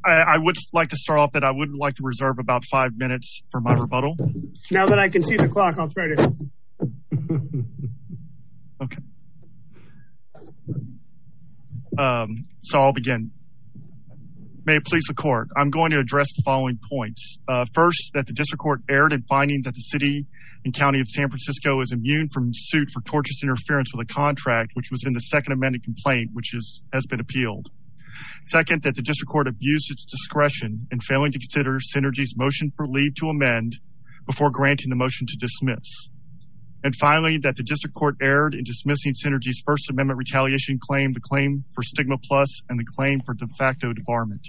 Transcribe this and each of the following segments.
I would like to start off that I would like to reserve about 5 minutes for my rebuttal. Now that I can see the clock, I'll try to. Okay. So I'll begin. May it please the court. I'm going to address the following points. First, that the district court erred in finding that the city and county of San Francisco is immune from suit for tortious interference with a contract, which was in the second amended complaint, which has been appealed. Second, that the district court abused its discretion in failing to consider Synergy's motion for leave to amend before granting the motion to dismiss. And finally, that the district court erred in dismissing Synergy's First Amendment retaliation claim, the claim for stigma plus, and the claim for de facto debarment.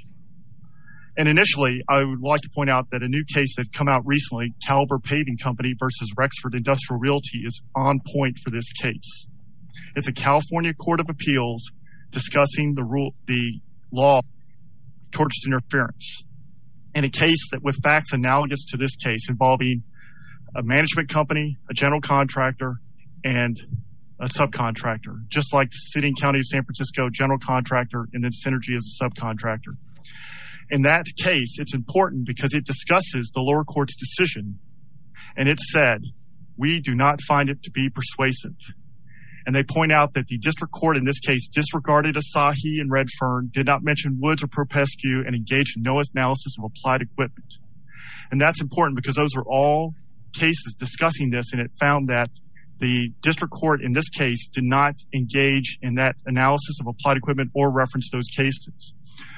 And initially, I would like to point out that a new case that come out recently, Caliber Paving Company versus Rexford Industrial Realty, is on point for this case. It's a California Court of Appeals discussing the law of tortious interference. In a case that with facts analogous to this case involving a management company, a general contractor, and a subcontractor, just like the city and county of San Francisco, general contractor, and then Synergy as a subcontractor. In that case, it's important because it discusses the lower court's decision, and it said, we do not find it to be persuasive. And they point out that the district court in this case disregarded Asahi and Redfern, did not mention Woods or Propescu, and engaged in no analysis of applied equipment. And that's important because those are all cases discussing this, and it found that the district court in this case did not engage in that analysis of applied equipment or reference those cases.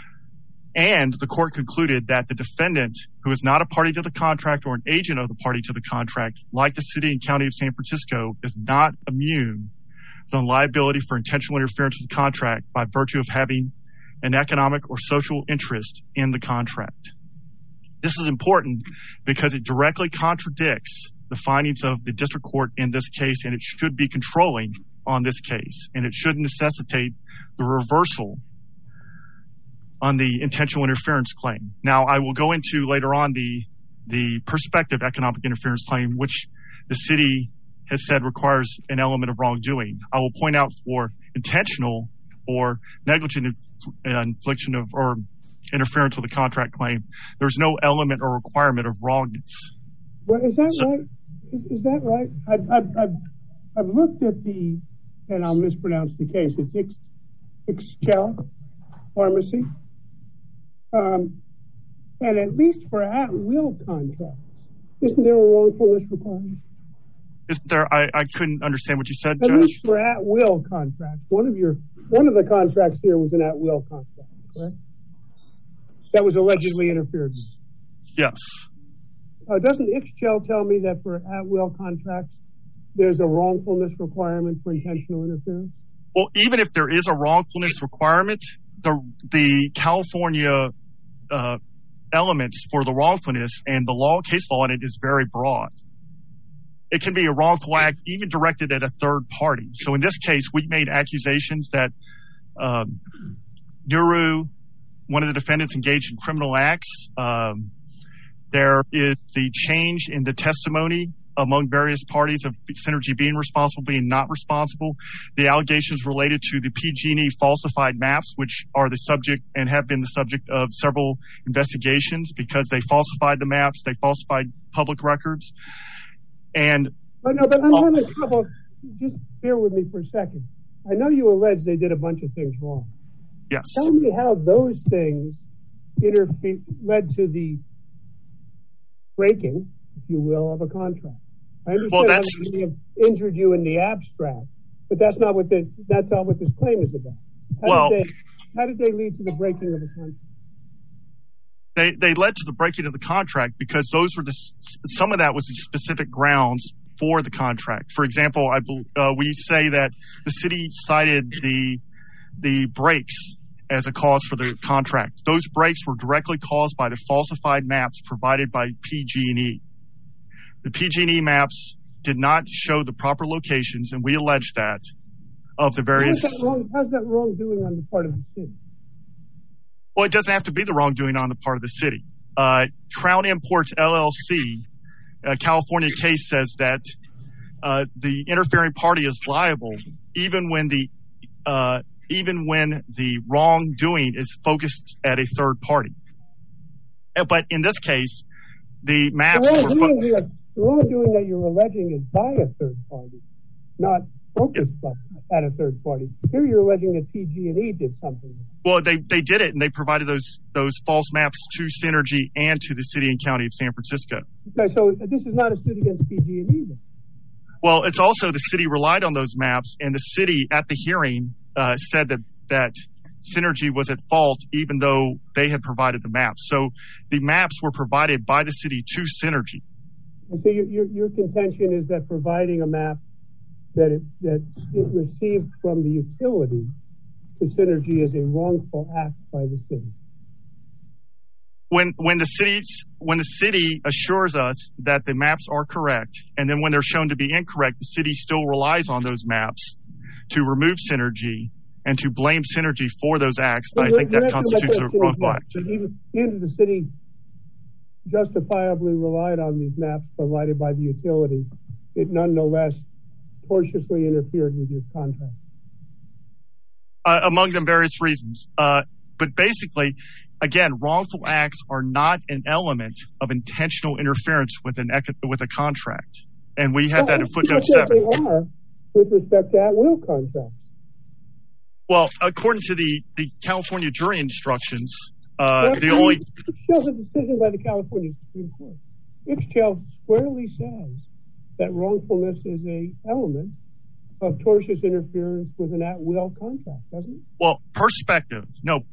And the court concluded that the defendant, who is not a party to the contract or an agent of the party to the contract, like the city and county of San Francisco, is not immune from liability for intentional interference with the contract by virtue of having an economic or social interest in the contract. This is important because it directly contradicts the findings of the district court in this case, and it should be controlling on this case, and it should necessitate the reversal on the intentional interference claim. Now, I will go into later on the prospective economic interference claim, which the city has said requires an element of wrongdoing. I will point out for intentional or negligent infliction of or interference with a contract claim, there's no element or requirement of wrongness. Well, is that right? Is that right? I've looked at and I'll mispronounce the case. It's Ixchel Pharmacy. And at least for at-will contracts, isn't there a wrongfulness requirement? Is there? I couldn't understand what you said, Judge. At least for at-will contracts. One of the contracts here was an at-will contract, correct? That was allegedly interfered with. Yes. Doesn't Ixchel tell me that for at-will contracts, there's a wrongfulness requirement for intentional interference? Well, even if there is a wrongfulness requirement, the California elements for the wrongfulness and the case law in it is very broad. It can be a wrongful act even directed at a third party. So in this case, we made accusations that Nuru, one of the defendants, engaged in criminal acts. There is the change in the testimony among various parties of Synergy being responsible, being not responsible. The allegations related to the PG&E falsified maps, which are the subject and have been the subject of several investigations because they falsified the maps, they falsified public records. But I'm having trouble. Just bear with me for a second. I know you allege they did a bunch of things wrong. Yes. Tell me how those things led to the breaking, if you will, of a contract. I understand how they may have injured you in the abstract, but that's not what this claim is about. How did they lead to the breaking of the contract? They led to the breaking of the contract because those were some of that was the specific grounds for the contract. For example, we say that the city cited the breaks as a cause for the contract. Those breaks were directly caused by the falsified maps provided by PG&E. The PG&E maps did not show the proper locations, and we allege that of the various. How's that wrongdoing on the part of the city? Well, it doesn't have to be the wrongdoing on the part of the city. Crown Imports LLC, a California case, says that the interfering party is liable even when the wrongdoing is focused at a third party. But in this case, the maps the wrongdoing that you're alleging is by a third party, not focused at a third party. Here you're alleging that PG&E did something. Well, they did it, and they provided those false maps to Synergy and to the city and county of San Francisco. Okay, so this is not a suit against PG&E then? Well, it's also the city relied on those maps, and the city at the hearing said that Synergy was at fault, even though they had provided the maps. So the maps were provided by the city to Synergy. And so your contention is that providing a map that it received from the utility to Synergy is a wrongful act by the city. When the city assures us that the maps are correct, and then when they're shown to be incorrect, the city still relies on those maps to remove Synergy and to blame Synergy for those acts, I think that constitutes a wrongful act. Even if the city justifiably relied on these maps provided by the utility, it nonetheless tortiously interfered with your contract. Among them, various reasons. But basically, again, wrongful acts are not an element of intentional interference with a contract. And we have that in footnote 7. They are with respect to at-will contracts. Well, according to the California jury instructions, Ixchel is a decision by the California Supreme Court. Ixchel squarely says that wrongfulness is an element of tortious interference with an at-will contract, doesn't it? Well, perspective.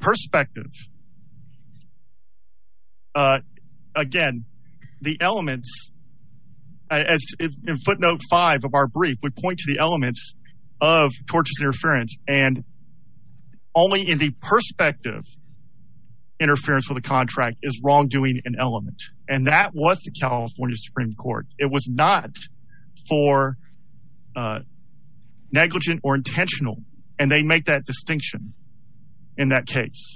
Again, the elements, as in footnote 5 of our brief, we point to the elements of tortious interference, and only in the perspective interference with a contract is wrongdoing an element. And that was the California Supreme Court. It was not for negligent or intentional, and they make that distinction in that case.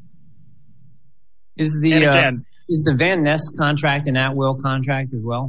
Is the Van Ness contract an at-will contract as well?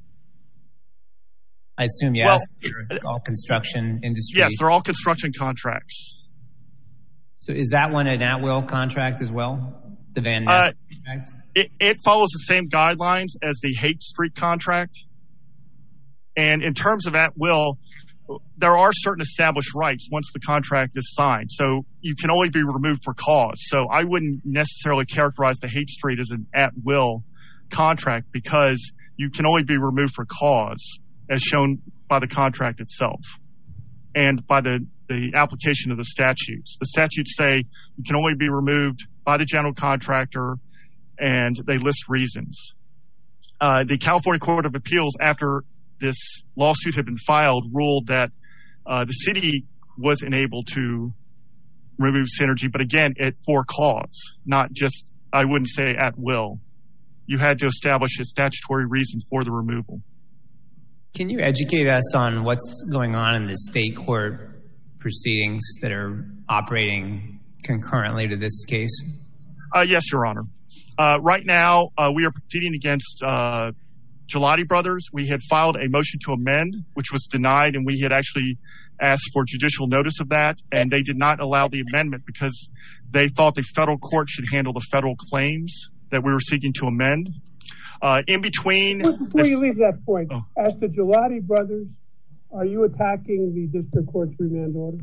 I assume yes. Well, all construction industry. Yes, they're all construction contracts. So is that one an at-will contract as well? The Van Ness contract? It follows the same guidelines as the Haight Street contract. And in terms of at-will, there are certain established rights once the contract is signed. So you can only be removed for cause. So I wouldn't necessarily characterize the Haight Street as an at-will contract because you can only be removed for cause as shown by the contract itself and by the application of the statutes. The statutes say you can only be removed by the general contractor, and they list reasons. The California Court of Appeals, after this lawsuit had been filed, ruled that the city was unable to remove Synergy, but again, for cause, not just, I wouldn't say at will. You had to establish a statutory reason for the removal. Can you educate us on what's going on in the state court proceedings that are operating concurrently to this case? Yes, Your Honor. Right now, we are proceeding against Gelati Brothers. We had filed a motion to amend, which was denied, and we had actually asked for judicial notice of that, and they did not allow the amendment because they thought the federal court should handle the federal claims that we were seeking to amend. In between... Before you leave that point, as to Gelati Brothers, are you attacking the district court's remand order?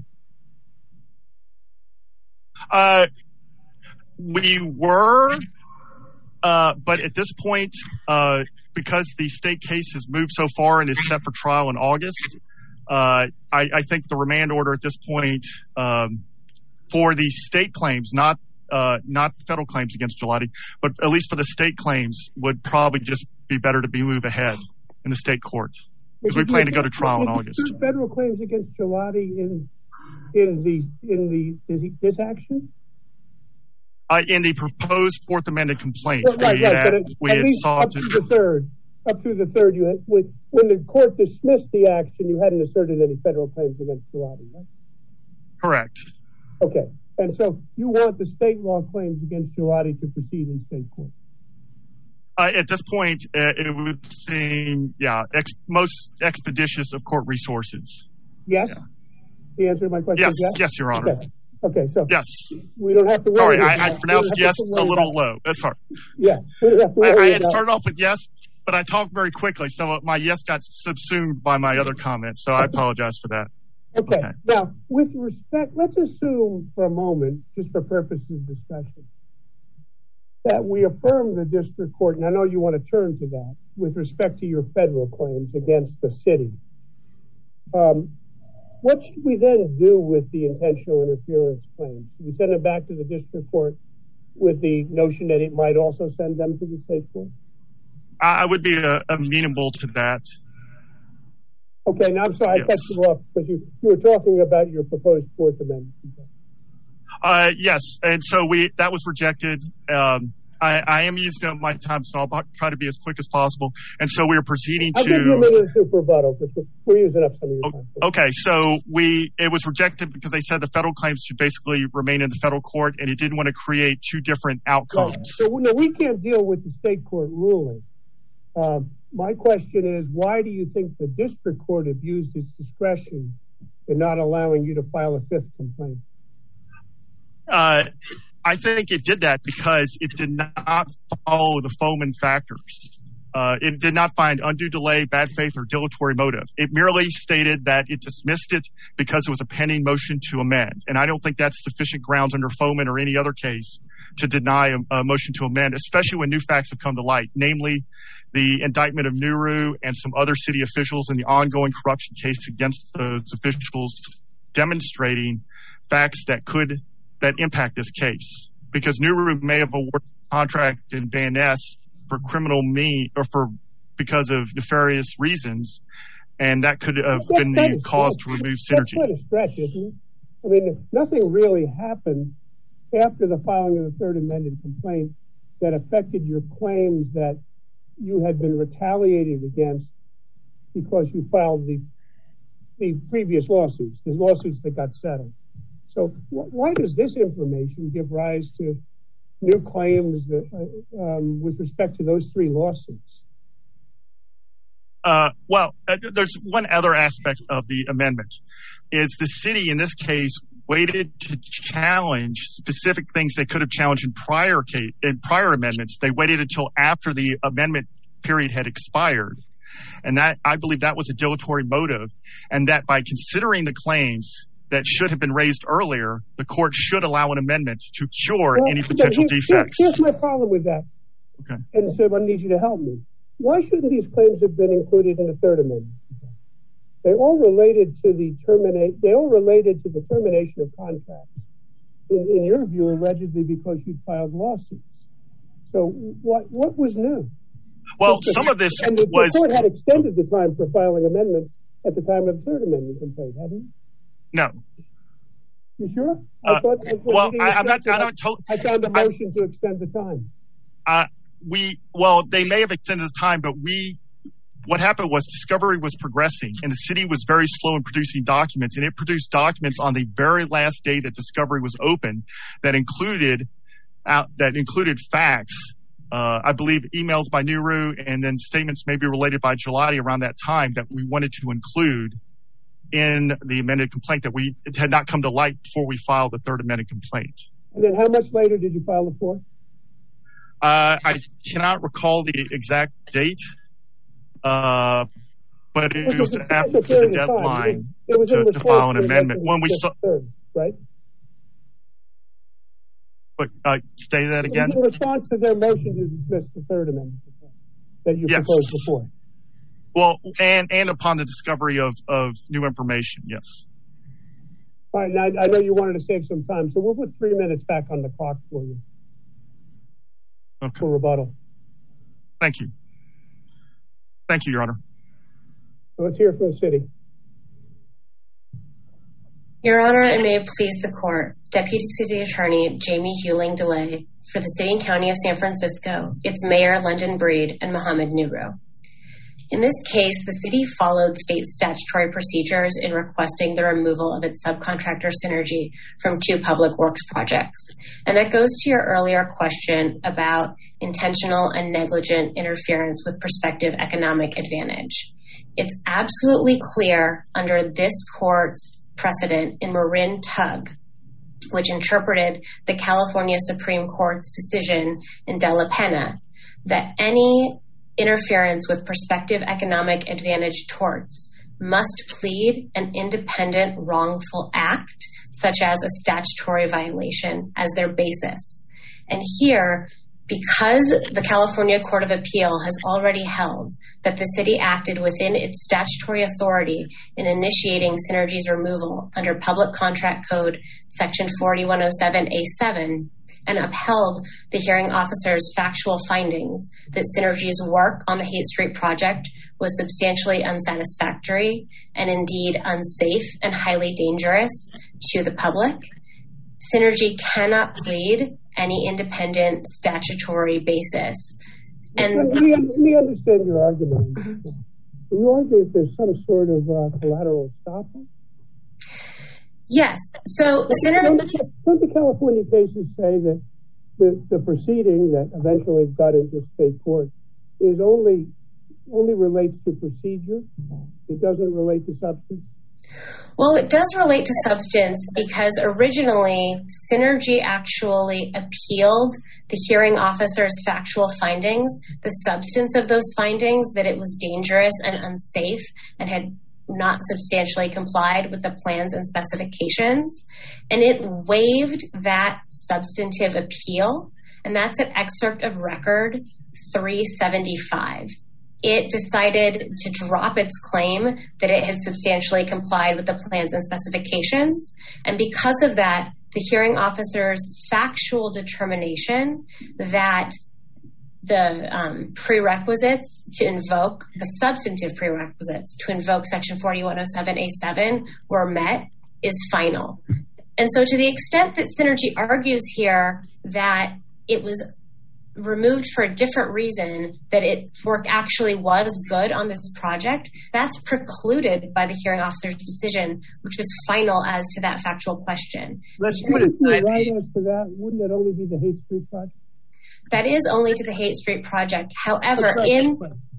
We were, but at this point, because the state case has moved so far and is set for trial in August, I think the remand order at this point for the state claims, not federal claims against Gelati, but at least for the state claims, would probably just be better to be moved ahead in the state court because we plan to go to trial in August. Federal claims against Gelati in this action? In the proposed Fourth Amendment complaint, we had sought to up through the third. When the court dismissed the action, you hadn't asserted any federal claims against Gelati, right? Correct. Okay, and so you want the state law claims against Gelati to proceed in state court? At this point, it would seem, most expeditious of court resources. Yes. Yeah. The answer to my question is yes. Yes, Your Honor. Okay. Okay, so yes, we don't have to worry. Sorry, I pronounced yes a little low. That's hard. Yeah, we don't have to worry I had started off with yes, but I talked very quickly, so my yes got subsumed by my other comments. So I apologize for that. Okay. Now, with respect, let's assume for a moment, just for purposes of discussion, that we affirm the district court, and I know you want to turn to that, with respect to your federal claims against the city. What should we then do with the intentional interference claims? We send them back to the district court with the notion that it might also send them to the state court? I would be amenable to that. Okay, now I'm sorry, I cut you off because you were talking about your proposed Fourth Amendment. Yes, and so that was rejected. I am using up my time, so I'll try to be as quick as possible. And so we are proceeding I'll give you a minute to rebuttal because we're using up some of your time. Okay, so it was rejected because they said the federal claims should basically remain in the federal court, and it didn't want to create two different outcomes. Right. So no, we can't deal with the state court ruling. My question is, why do you think the district court abused its discretion in not allowing you to file a fifth complaint? I think it did that because it did not follow the Foman factors. It did not find undue delay, bad faith, or dilatory motive. It merely stated that it dismissed it because it was a pending motion to amend. And I don't think that's sufficient grounds under Foman or any other case to deny a motion to amend, especially when new facts have come to light, namely the indictment of Nuru and some other city officials in the ongoing corruption case against those officials, demonstrating facts that impact this case. Because Nuru may have awarded a contract in Van Ness for criminal because of nefarious reasons, and that could have been the cause to remove synergy. That's quite a stretch, isn't it? I mean, nothing really happened after the filing of the third amended complaint that affected your claims that you had been retaliated against because you filed the previous lawsuits, the lawsuits that got settled. So why does this information give rise to new claims with respect to those three lawsuits? There's one other aspect of the amendment is the city in this case waited to challenge specific things they could have challenged in prior amendments. They waited until after the amendment period had expired. And that, I believe that was a dilatory motive, and that by considering the claims that should have been raised earlier, the court should allow an amendment to cure any potential defects. Here's my problem with that. Okay. And so I need you to help me. Why shouldn't these claims have been included in the third amendment? They all related to the termination of contracts. In your view, allegedly because you filed lawsuits. So what was new? Well, some of this the court had extended the time for filing amendments at the time of the third amendment complaint, hadn't it? No. You sure? I found a motion to extend the time. They may have extended the time, but what happened was discovery was progressing, and the city was very slow in producing documents, and it produced documents on the very last day that discovery was open that included facts. I believe emails by Nuru and then statements maybe related by Gelati around that time that we wanted to include in the amended complaint it had not come to light before we filed the third amended complaint. And then how much later did you file the fourth? I cannot recall the exact date, but it was after the deadline to file an amendment. When we saw, right? But say that again. In response to their motion to dismiss the third amendment that you proposed before. Well, and upon the discovery of new information, yes. All right, now I know you wanted to save some time, so we'll put 3 minutes back on the clock for you. Okay. For rebuttal. Thank you. Thank you, Your Honor. So let's hear from the city. Your Honor, and may it please the court, Deputy City Attorney Jamie Hewling DeLay for the City and County of San Francisco, its Mayor London Breed and Mohammed Nuru. In this case, the city followed state statutory procedures in requesting the removal of its subcontractor Synergy from 2 public works projects. And that goes to your earlier question about intentional and negligent interference with prospective economic advantage. It's absolutely clear under this court's precedent in Marin Tug which interpreted the California Supreme Court's decision in De La Pena that any interference with prospective economic advantage torts must plead an independent wrongful act, such as a statutory violation, as their basis. And here, because the California Court of Appeal has already held that the city acted within its statutory authority in initiating Synergy's removal under Public Contract Code Section 4107A7 and upheld the hearing officer's factual findings that Synergy's work on the Haight Street project was substantially unsatisfactory and indeed unsafe and highly dangerous to the public, Synergy cannot plead any independent statutory basis. And let me understand your argument. You argue that there's some sort of collateral estoppel? Yes. So don't the California cases say that the proceeding that eventually got into state court is only relates to procedure? It doesn't relate to substance? Well, it does relate to substance because originally Synergy actually appealed the hearing officer's factual findings, the substance of those findings, that it was dangerous and unsafe and had not substantially complied with the plans and specifications. And it waived that substantive appeal. And that's an excerpt of record 375. It decided to drop its claim that it had substantially complied with the plans and specifications. And because of that, the hearing officer's factual determination that the prerequisites to invoke, the substantive prerequisites to invoke Section 4107A7 were met is final. And so to the extent that Synergy argues here that it was removed for a different reason, that its work actually was good on this project, that's precluded by the hearing officer's decision, which was final as to that factual question. Let's put it right as to that. Wouldn't it only be the Haight Street project? That is only to the Haight Street project. However, in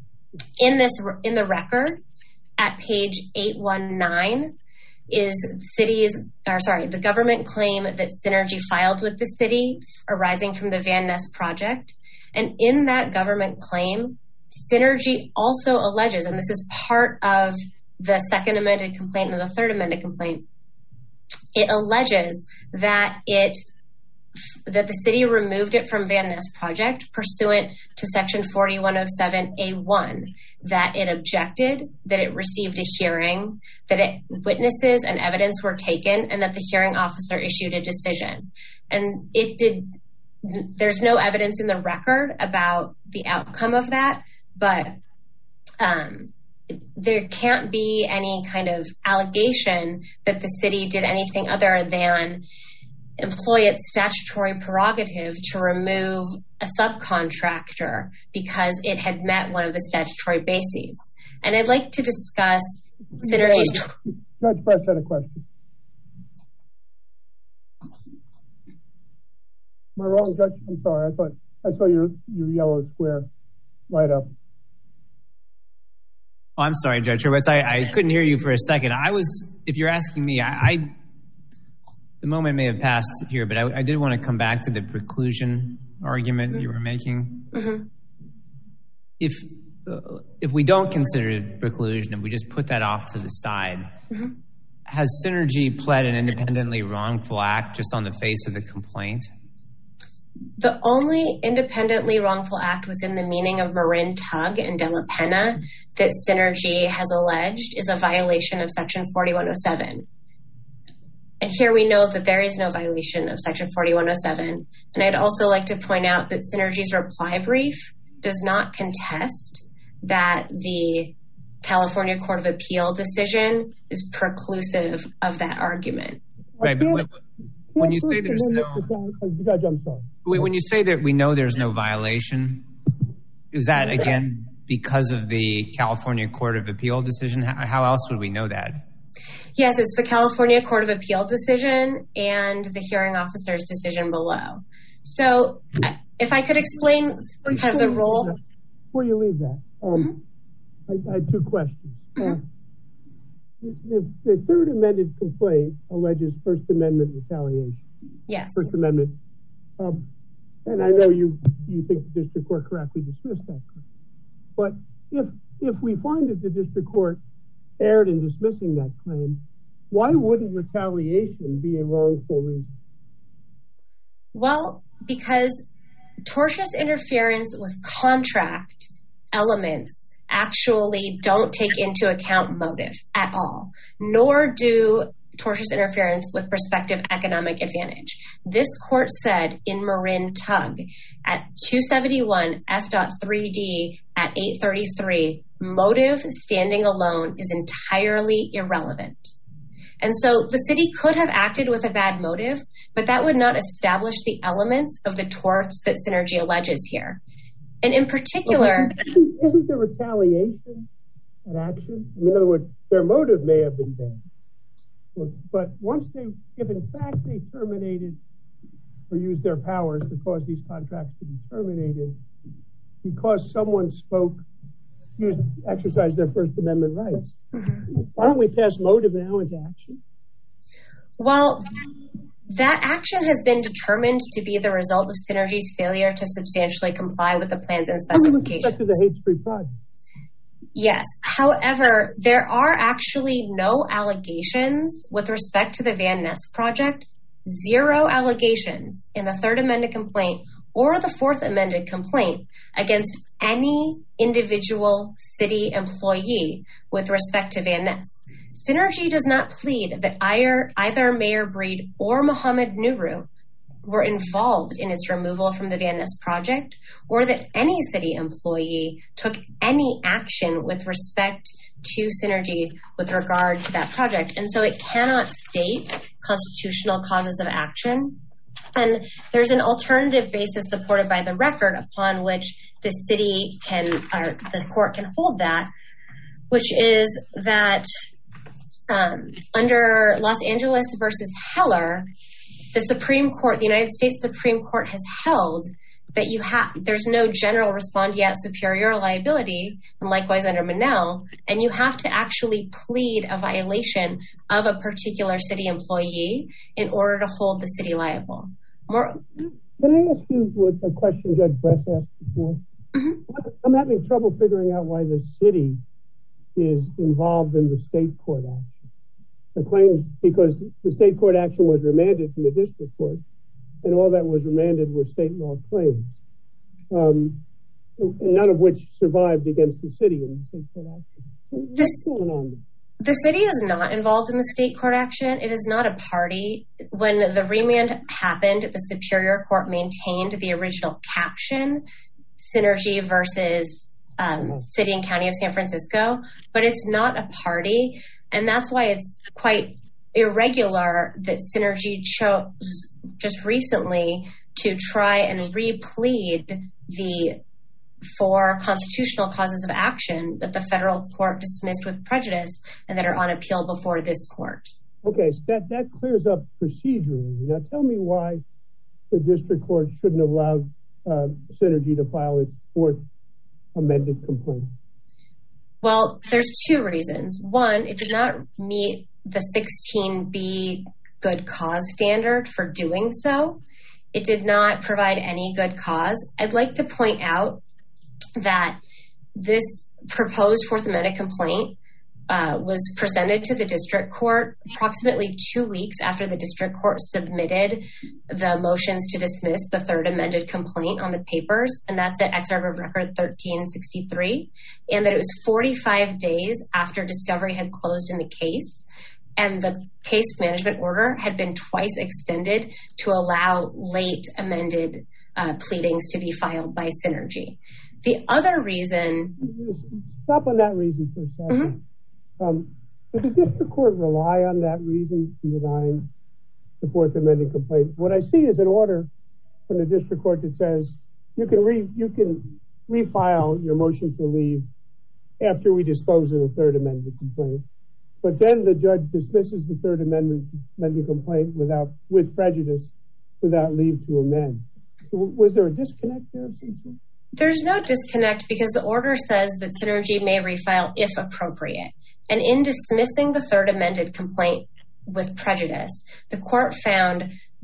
the record at page 819 is the government claim that Synergy filed with the city arising from the Van Ness project. And in that government claim, Synergy also alleges, and this is part of the second amended complaint and the third amended complaint, it alleges that the city removed it from Van Ness project pursuant to Section 4107A1, that it objected, that it received a hearing, that witnesses and evidence were taken, and that the hearing officer issued a decision. And there's no evidence in the record about the outcome of that, but there can't be any kind of allegation that the city did anything other than employ its statutory prerogative to remove a subcontractor because it had met one of the statutory bases. And I'd like to discuss Synergy's... Judge Press had a question. Am I wrong, Judge? I'm sorry. I saw your yellow square light up. Oh, I'm sorry, Judge Hurwitz. I couldn't hear you for a second. If you're asking me, the moment may have passed here, but I did want to come back to the preclusion argument you were making. Mm-hmm. If we don't consider preclusion, if we just put that off to the side, has Synergy pled an independently wrongful act just on the face of the complaint? The only independently wrongful act within the meaning of Marin Tug and De La Pena that Synergy has alleged is a violation of Section 4107. And here we know that there is no violation of Section 4107. And I'd also like to point out that Synergy's reply brief does not contest that the California Court of Appeal decision is preclusive of that argument. Right, but when you say there's no... Judge, I'm sorry. When you say that we know there's no violation, is that, again, because of the California Court of Appeal decision? How else would we know that? Yes, it's the California Court of Appeal decision and the hearing officer's decision below. So if I could explain kind of the role... Before you leave that, I had two questions. The third amended complaint alleges First Amendment retaliation. Yes. First Amendment. And I know you think the district court correctly dismissed that claim. But if we find that the district court erred in dismissing that claim, why wouldn't retaliation be a wrongful reason? Well, because tortious interference with contract elements actually don't take into account motive at all, nor do tortious interference with prospective economic advantage. This court said in Marin Tug at 271 F.3D at 833, motive standing alone is entirely irrelevant. And so the city could have acted with a bad motive, but that would not establish the elements of the torts that Synergy alleges here. And in particular... Isn't there retaliation an action? In other words, their motive may have been bad. But if in fact they terminated or used their powers to cause these contracts to be terminated because someone exercised their First Amendment rights, why don't we pass motive now into action? Well, that action has been determined to be the result of Synergy's failure to substantially comply with the plans and specifications. With respect to the Hate Street project. Yes. However, there are actually no allegations with respect to the Van Ness project, 0 allegations in the Third Amended complaint or the Fourth Amended complaint against any individual city employee with respect to Van Ness. Synergy does not plead that either Mayor Breed or Mohammed Nuru were involved in its removal from the Van Ness project, or that any city employee took any action with respect to Synergy with regard to that project. And so it cannot state constitutional causes of action. And there's an alternative basis supported by the record upon which the city the court can hold that, which is that under Los Angeles versus Heller, the United States Supreme Court has held that there's no general respondeat superior liability, and likewise under Monell, and you have to actually plead a violation of a particular city employee in order to hold the city liable. Can I ask you a question Judge Bress asked before? Mm-hmm. I'm having trouble figuring out why the city is involved in the state court action. The claims, because the state court action was remanded from the district court, and all that was remanded were state law claims, none of which survived against the city in the state court action. What's going on there? The city is not involved in the state court action. It is not a party. When the remand happened, the Superior Court maintained the original caption, Synergy versus City and County of San Francisco, but it's not a party. And that's why it's quite irregular that Synergy chose just recently to try and replead the 4 constitutional causes of action that the federal court dismissed with prejudice and that are on appeal before this court. Okay, so that clears up procedurally. Now tell me why the district court shouldn't have allowed Synergy to file its 4th amended complaint. Well, there's 2 reasons. One, it did not meet the 16B good cause standard for doing so. It did not provide any good cause. I'd like to point out that this proposed 4th amended complaint was presented to the district court approximately 2 weeks after the district court submitted the motions to dismiss the 3rd amended complaint on the papers, and that's at Excerpt of Record 1363, and that it was 45 days after discovery had closed in the case, and the case management order had been twice extended to allow late amended pleadings to be filed by Synergy. The other reason... Stop on that reason for a second. Mm-hmm. Did the district court rely on that reason in denying the 4th amended complaint? What I see is an order from the district court that says you can refile your motion for leave after we dispose of the 3rd amended complaint. But then the judge dismisses the 3rd amended complaint with prejudice without leave to amend. Was there a disconnect there of some sort? There's no disconnect because the order says that Synergy may refile if appropriate. And in dismissing the 3rd amended complaint with prejudice, the court found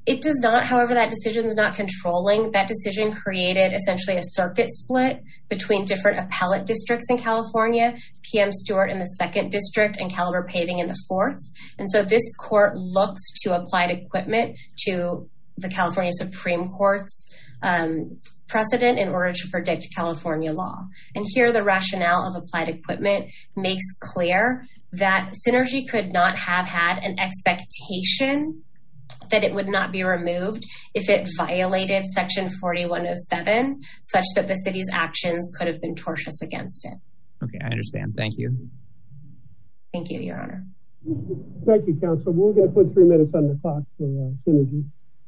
It does not. However, that decision is not controlling. That decision created essentially a circuit split between different appellate districts in California, PM Stewart in the 2nd District and Caliber Paving in the 4th. And so this court looks to applied equipment to the California Supreme Court's precedent in order to predict California law. And here the rationale of applied equipment makes clear that Synergy could not have had an expectation that it would not be removed if it violated Section 4107, such that the city's actions could have been tortious against it. Okay, I understand. Thank you. Thank you, Your Honor. Thank you, Counsel. We're going to put 3 minutes on the clock for Synergy.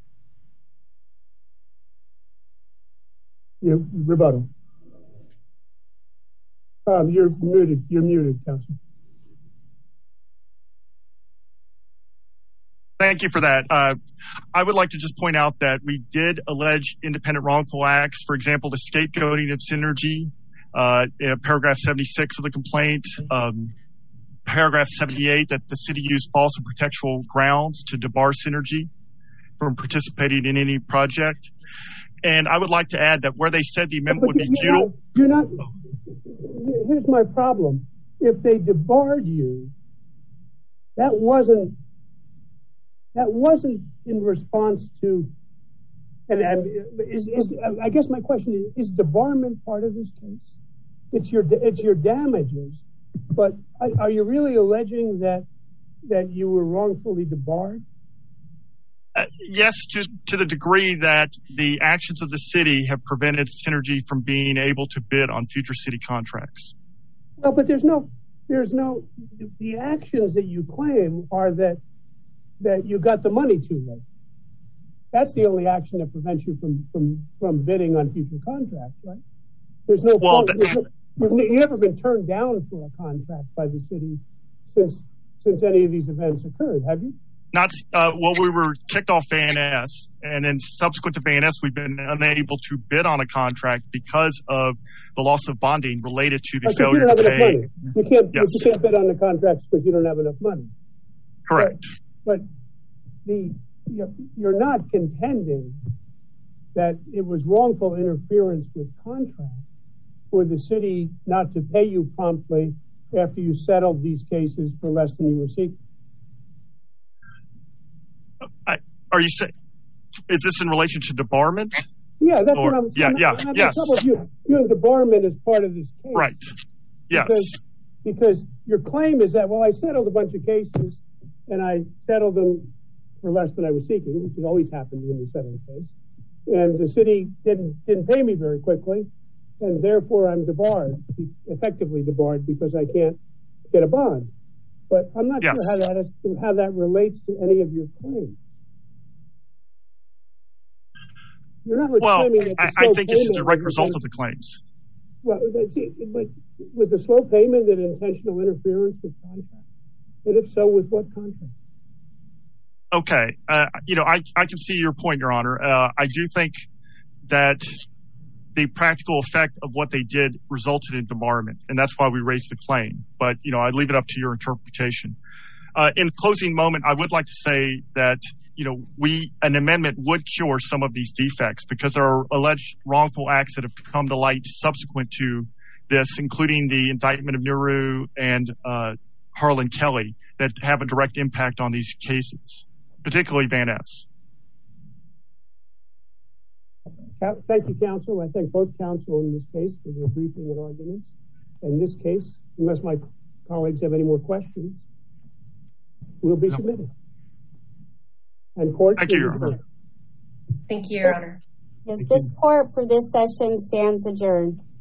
Rebuttal. You're muted. You're muted, Counsel. Thank you for that. I would like to just point out that we did allege independent wrongful acts. For example, the scapegoating of Synergy, in paragraph 76 of the complaint, paragraph 78, that the city used false and pretextual grounds to debar Synergy from participating in any project. And I would like to add that where they said the amendment would be futile. Here's my problem. If they debarred you, that wasn't in response to, I guess my question is debarment part of this case? It's your damages, but are you really alleging that you were wrongfully debarred? Yes, to the degree that the actions of the city have prevented Synergy from being able to bid on future city contracts. Well, but there's no, the actions that you claim are that you got the money too late. That's the only action that prevents you from bidding on future contracts, right? There's no, you've never been turned down for a contract by the city since any of these events occurred, have you? Not we were kicked off ANS, and then subsequent to ANS, we've been unable to bid on a contract because of the loss of bonding related to the failure to pay. You can't bid on the contracts because you don't have enough money. Correct. But you're not contending that it was wrongful interference with contract for the city not to pay you promptly after you settled these cases for less than you were seeking. Are you saying, is this in relation to debarment? Yeah, that's what I'm saying. Yes. You and debarment is part of this case. Right. Yes. Because your claim is that, well, I settled a bunch of cases and I settled them for less than I was seeking, which has always happened when you settle a case. And the city didn't pay me very quickly, and therefore I'm effectively debarred because I can't get a bond. But I'm not sure how that relates to any of your claims. You're not claiming that I think it's a direct result of the claims. Well, but was the slow payment an intentional interference with contract? And if so, with what contract? Okay. I can see your point, Your Honor. I do think that the practical effect of what they did resulted in debarment, and that's why we raised the claim. But, I leave it up to your interpretation. In closing moment, I would like to say that, an amendment would cure some of these defects because there are alleged wrongful acts that have come to light subsequent to this, including the indictment of Nehru and Harlan Kelly, that have a direct impact on these cases, particularly Van Ness. Thank you, counsel. I thank both counsel in this case for their briefing and arguments. In this case, unless my colleagues have any more questions, will be submitted. And court. Thank you, Your Honor. Thank you, Your Honor. Yes, this court for this session stands adjourned.